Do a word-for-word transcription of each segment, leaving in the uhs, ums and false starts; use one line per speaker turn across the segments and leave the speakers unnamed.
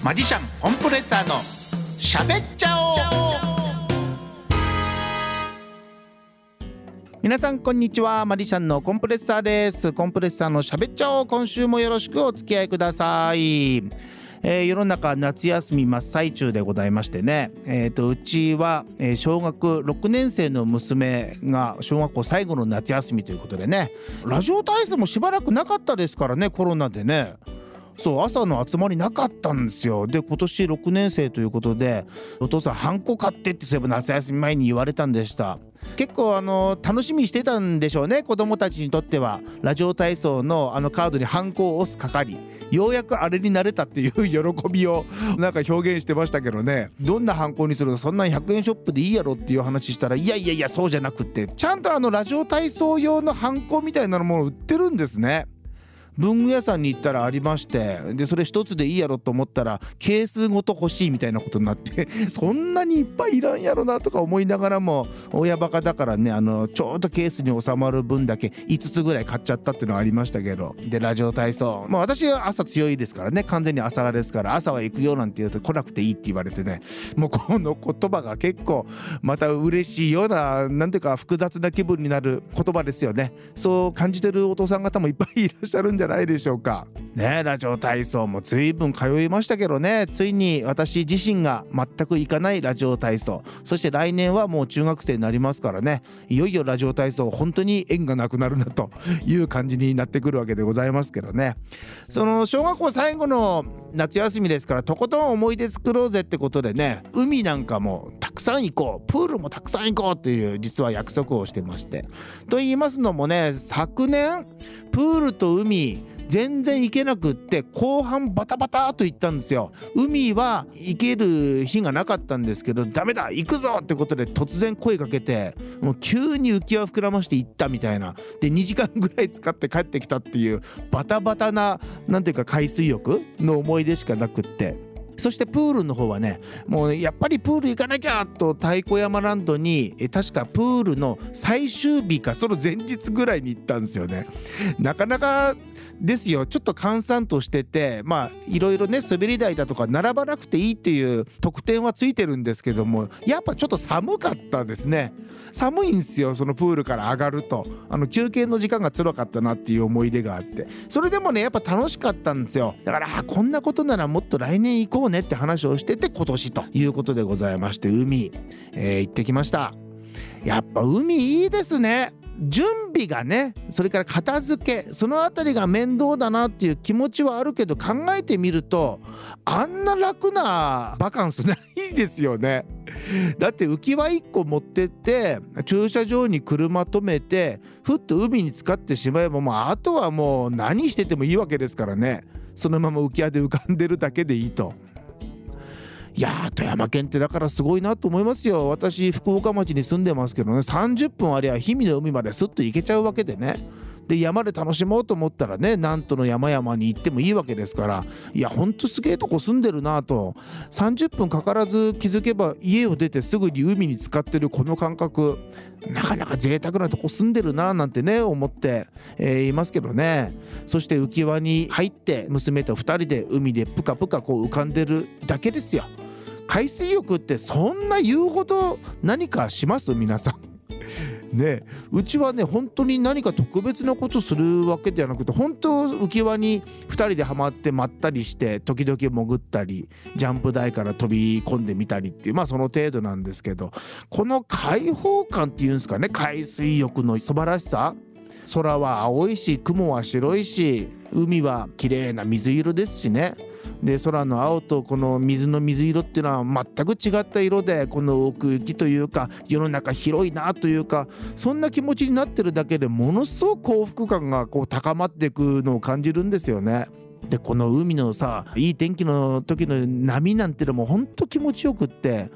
マジシャンコンプレッサーのしゃべっちゃおう。皆さんこんにちは、マジシャンのコンプレッサーです。コンプレッサーのしゃべっちゃおう、今週もよろしくお付き合いください。えー、世の中夏休み真っ最中でございましてね、えー、とうちは、えー、小学ろくねん生の娘が小学校最後の夏休みということでね、ラジオ体操もしばらくなかったですからね、コロナでね。そう、朝の集まりなかったんですよ。で今年ろくねん生ということで、お父さんハンコ買ってってそういえば夏休み前に言われたんでした。結構あの楽しみにしてたんでしょうね、子供たちにとっては。ラジオ体操のあのカードにハンコを押す係、ようやくあれになれたっていう喜びをなんか表現してましたけどね。どんなハンコにするの、そんなんひゃくえんショップでいいやろっていう話したら、いやいやいやそうじゃなくって、ちゃんとあのラジオ体操用のハンコみたいなものを売ってるんですね。文具屋さんに行ったらありまして、でそれ一つでいいやろと思ったらケースごと欲しいみたいなことになってそんなにいっぱいいらんやろなとか思いながらも、親バカだからね、あのちょうどケースに収まる分だけいつつぐらい買っちゃったっていうのはありましたけど。でラジオ体操、まあ私は朝強いですからね、完全に朝ですから、朝は行くよなんて言うと来なくていいって言われてね、もうこの言葉が結構また嬉しいような、なんていうか複雑な気分になる言葉ですよね。そう感じてるお父さん方もいっぱいいらっしゃるんじゃないでしょうかね。ラジオ体操も随分通いましたけどね、ついに私自身が全く行かないラジオ体操、そして来年はもう中学生になりますからね、いよいよラジオ体操本当に縁がなくなるなという感じになってくるわけでございますけどね。その小学校最後の夏休みですから、とことん思い出作ろうぜってことでね、海なんかもたくさん行こう、プールもたくさん行こうという実は約束をしてまして。と言いますのもね、昨年プールと海全然行けなくって、後半バタバタと行ったんですよ。海は行ける日がなかったんですけど、ダメだ行くぞってことで突然声かけて、もう急に浮き輪膨らまして行ったみたいな。でにじかんぐらい使って帰ってきたっていうバタバタな、なんていうか海水浴の思い出しかなくって。そしてプールの方はね、もうやっぱりプール行かなきゃと太鼓山ランドに、え確かプールの最終日かその前日ぐらいに行ったんですよね。なかなかですよ、ちょっと閑散としてて、まあいろいろね滑り台だとか並ばなくていいっていう特典はついてるんですけども、やっぱちょっと寒かったですね。寒いんですよ、そのプールから上がると。あの休憩の時間が辛かったなっていう思い出があって、それでもねやっぱ楽しかったんですよ。だからあこんなことならもっと来年行こうねって話をしてて、今年ということでございまして、海、えー、行ってきました。やっぱ海いいですね。準備がね、それから片付け、そのあたりが面倒だなっていう気持ちはあるけど、考えてみるとあんな楽なバカンスないですよね。だって浮き輪いっこ持ってって駐車場に車止めてふっと海に浸かってしまえば、もうあとはもう何しててもいいわけですからね。そのまま浮き輪で浮かんでるだけでいいと。いやー富山県ってだからすごいなと思いますよ。私福岡町に住んでますけどね、さんじゅっぷんありゃ氷見の海まですっと行けちゃうわけでね。で山で楽しもうと思ったらね、南砺の山々に行ってもいいわけですから、いやほんとすげえとこ住んでるなと。さんじゅっぷんかからず気づけば家を出てすぐに海に浸かってるこの感覚、なかなか贅沢なとこ住んでるななんてね思って、えー、いますけどね。そして浮き輪に入って娘とふたりで海でプカプカこう浮かんでるだけですよ。海水浴ってそんな言うほど何かします皆さんね。うちはね本当に何か特別なことするわけではなくて、本当浮き輪にふたりでハマってまったりして、時々潜ったりジャンプ台から飛び込んでみたりっていう、まあその程度なんですけど、この開放感っていうんですかね、海水浴の素晴らしさ。空は青いし雲は白いし、海は綺麗な水色ですしね。で空の青とこの水の水色っていうのは全く違った色で、この奥行きというか世の中広いなというか、そんな気持ちになってるだけでものすごく幸福感がこう高まっていくのを感じるんですよね。でこの海のさ、いい天気の時の波なんてのもほんと気持ちよくって、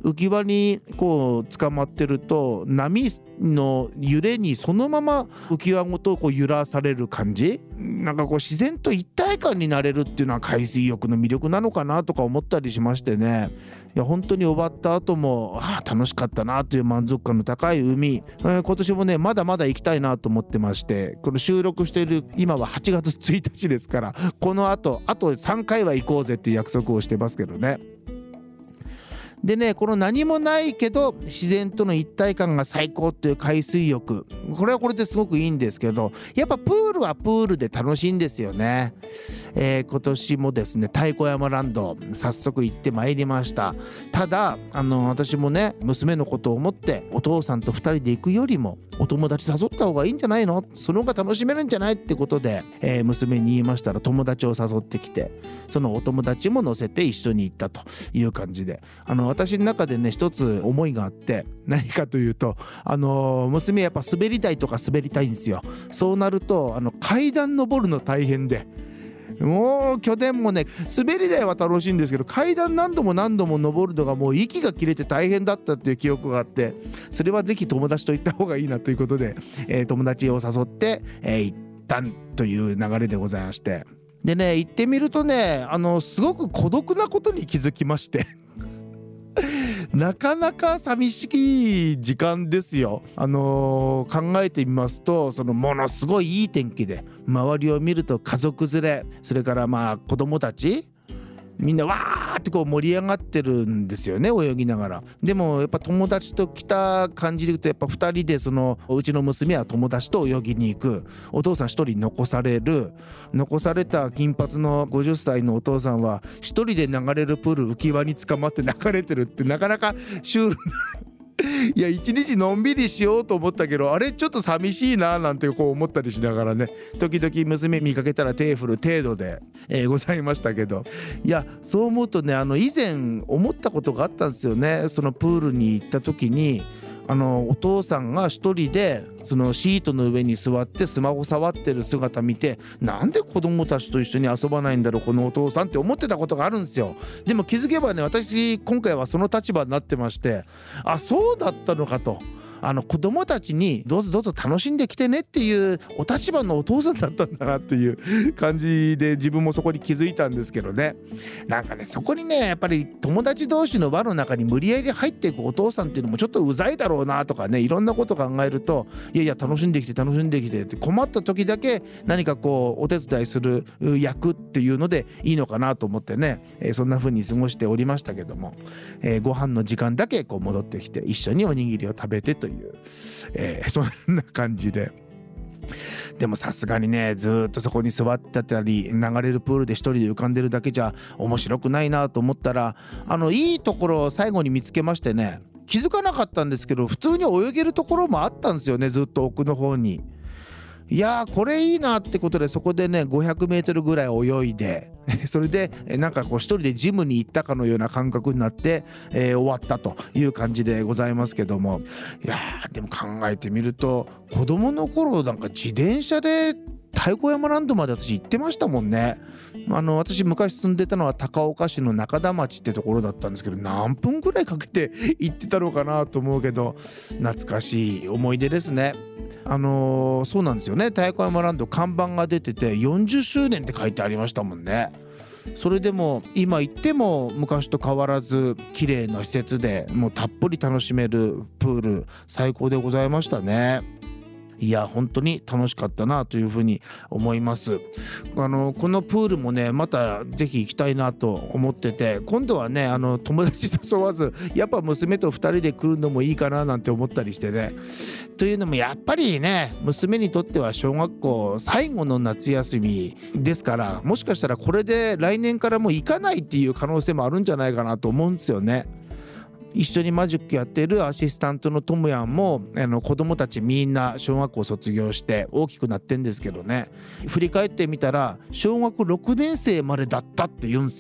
浮き輪にこう捕まってると波の揺れにそのまま浮き輪ごとこう揺らされる感じ、なんかこう自然と一体感になれるっていうのは海水浴の魅力なのかなとか思ったりしましてね。いや本当に終わった後もああ楽しかったなという満足感の高い海、えー、今年もねまだまだ行きたいなと思ってまして、この収録している今ははちがつついたちですから、この後あとさんかいは行こうぜっていう約束をしてますけどね。でね、この何もないけど自然との一体感が最高っていう海水浴、これはこれですごくいいんですけど、やっぱプールはプールで楽しいんですよね。えー、今年もですね太鼓山ランド早速行ってまいりました。ただあの私もね娘のことを思ってお父さんとふたりで行くよりもお友達誘った方がいいんじゃないの、その方が楽しめるんじゃないってことで、えー、娘に言いましたら友達を誘ってきて、そのお友達も乗せて一緒に行ったという感じで、あの私の中でね一つ思いがあって、何かというとあの娘やっぱ滑り台とか滑りたいんですよ。そうなるとあの階段登るの大変で、もう去年もね滑り台は楽しいんですけど階段何度も何度も登るのがもう息が切れて大変だったっていう記憶があって、それはぜひ友達と行った方がいいなということで、えー、友達を誘って、えー、行ったという流れでございまして、でね行ってみるとねあのすごく孤独なことに気づきましてなかなか寂しい時間ですよ。あのー、考えてみますと、そのものすごいいい天気で周りを見ると家族連れ、それからまあ子供たちみんなわーってこう盛り上がってるんですよね、泳ぎながら。でもやっぱ友達と来た感じで言うとやっぱふたりで、そのうちの娘は友達と泳ぎに行く、お父さんひとり残される、残された金髪のごじゅっさいのお父さんはひとりで流れるプール浮き輪に捕まって流れてるって、なかなかシュールないや一日のんびりしようと思ったけど、あれちょっと寂しいななんてこう思ったりしながらね、時々娘見かけたら手振る程度で、えー、ございましたけど、いやそう思うとね、あの以前思ったことがあったんですよね。そのプールに行った時にあのお父さんが一人でそのシートの上に座ってスマホ触ってる姿見て、なんで子供たちと一緒に遊ばないんだろうこのお父さんって思ってたことがあるんですよ。でも気づけばね、私今回はその立場になってまして、あそうだったのかと、あの子供たちにどうぞどうぞ楽しんできてねっていうお立場のお父さんだったんだなっていう感じで、自分もそこに気づいたんですけどね。なんかねそこにねやっぱり友達同士の輪の中に無理やり入っていくお父さんっていうのもちょっとうざいだろうなとかね、いろんなこと考えると、いやいや楽しんできて楽しんできてって、困った時だけ何かこうお手伝いする役っていうのでいいのかなと思ってね、えー、そんな風に過ごしておりましたけども、えー、ご飯の時間だけこう戻ってきて一緒におにぎりを食べてという、えー、そんな感じで。でもさすがにねずっとそこに座ってたり流れるプールで一人で浮かんでるだけじゃ面白くないなと思ったら、あのいいところを最後に見つけましてね、気づかなかったんですけど普通に泳げるところもあったんですよね、ずっと奥の方に。いやーこれいいなってことで、そこでねごひゃくメートルぐらい泳いでそれでなんかこう一人でジムに行ったかのような感覚になって、えー、終わったという感じでございますけども、いやーでも考えてみると子供の頃なんか自転車で太鼓山ランドまで私行ってましたもんね。あの私昔住んでたのは高岡市の中田町ってところだったんですけど、何分ぐらいかけて行ってたのかなと思うけど、懐かしい思い出ですね。あのー、そうなんですよね、太鼓山ランド看板が出ててよんじゅっしゅうねんって書いてありましたもんね。それでも今行っても昔と変わらず綺麗な施設で、もうたっぷり楽しめるプール最高でございましたね。いや本当に楽しかったなというふうに思います。あのこのプールもねまたぜひ行きたいなと思ってて、今度はねあの友達誘わずやっぱ娘とふたりで来るのもいいかななんて思ったりしてね。というのもやっぱりね娘にとっては小学校最後の夏休みですから、もしかしたらこれで来年からもう行かないっていう可能性もあるんじゃないかなと思うんですよね。一緒にマジックやってるアシスタントのともやんもあの子供たちみんな小学校卒業して大きくなってんですけどね、振り返ってみたら小学ろくねん生までだったって言うんですよ。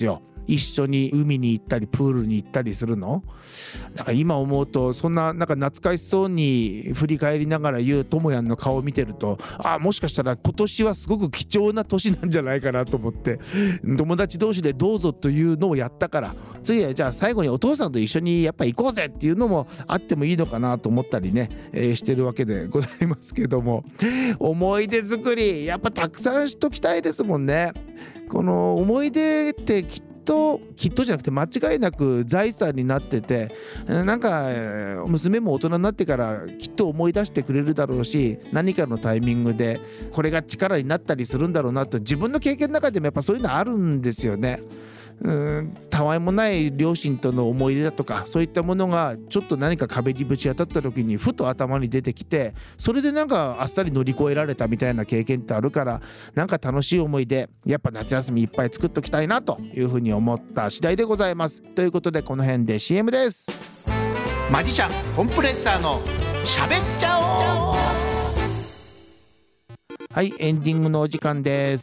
一緒に海に行ったりプールに行ったりするの？なんか今思うとそんななんか懐かしそうに振り返りながら言うともやんの顔を見てると、あ、もしかしたら今年はすごく貴重な年なんじゃないかなと思って、友達同士でどうぞというのをやったから、次はじゃあ最後にお父さんと一緒にやっぱ行こうぜっていうのもあってもいいのかなと思ったりね、えー、してるわけでございますけども、思い出作りやっぱたくさんしときたいですもんね。この思い出ってきっときっとじゃなくて間違いなく財産になってて、なんか娘も大人になってからきっと思い出してくれるだろうし、何かのタイミングでこれが力になったりするんだろうなと、自分の経験の中でもやっぱそういうのあるんですよね。うーん、たわいもない両親との思い出だとかそういったものがちょっと何か壁にぶち当たった時にふと頭に出てきて、それでなんかあっさり乗り越えられたみたいな経験ってあるから、なんか楽しい思い出やっぱ夏休みいっぱい作っときたいなというふうに思った次第でございます。ということでこの辺で シーエム です。マジシャンコンプレッサーのしゃべっちゃおう。はい、エンディングのお時間です。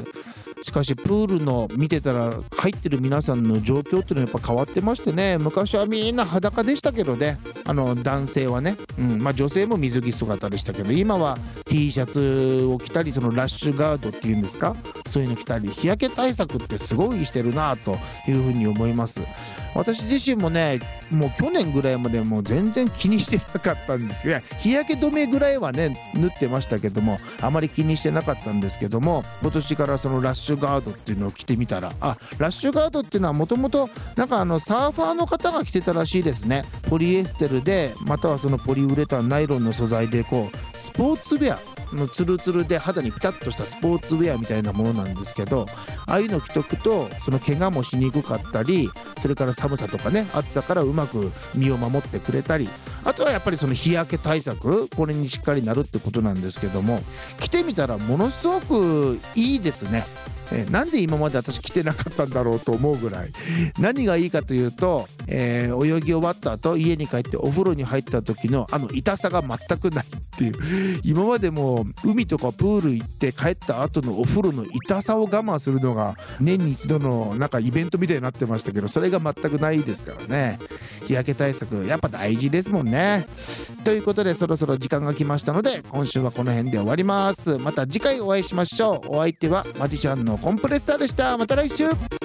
しかしプールの見てたら入ってる皆さんの状況っていうのはやっぱ変わってましてね、昔はみんな裸でしたけどね、あの男性はね、うん、まあ女性も水着姿でしたけど、今は T シャツを着たり、そのラッシュガードっていうんですか、そういうの着たり、日焼け対策ってすごいしてるなというふうに思います。私自身もね、もう去年ぐらいまでもう全然気にしてなかったんですけど、日焼け止めぐらいはね塗ってましたけども、あまり気にしてなかったんですけども、今年からそのラッシュガードっていうのを着てみたら、あ、ラッシュガードっていうのはもともとなんかあのサーファーの方が着てたらしいですね。ポリエステルでまたはそのポリウレタン、ナイロンの素材でこうスポーツウェアのツルツルで肌にピタッとしたスポーツウェアみたいなものなんですけど、ああいうの着とくとその怪我もしにくかったり、それから寒さとかね暑さからうまく身を守ってくれたり、あとはやっぱりその日焼け対策、これにしっかりなるってことなんですけども、着てみたらものすごくいいですね。えなんで今まで私着てなかったんだろうと思うぐらい。何がいいかというと、えー、泳ぎ終わった後家に帰ってお風呂に入った時のあの痛さが全くないっていう。今までも海とかプール行って帰った後のお風呂の痛さを我慢するのが年に一度のなんかイベントみたいになってましたけど、それが全くないですからね。日焼け対策やっぱ大事ですもんね。ということでそろそろ時間が来ましたので、今週はこの辺で終わります。また次回お会いしましょう。お相手はマジシャンのコンプレッサーでした。また来週。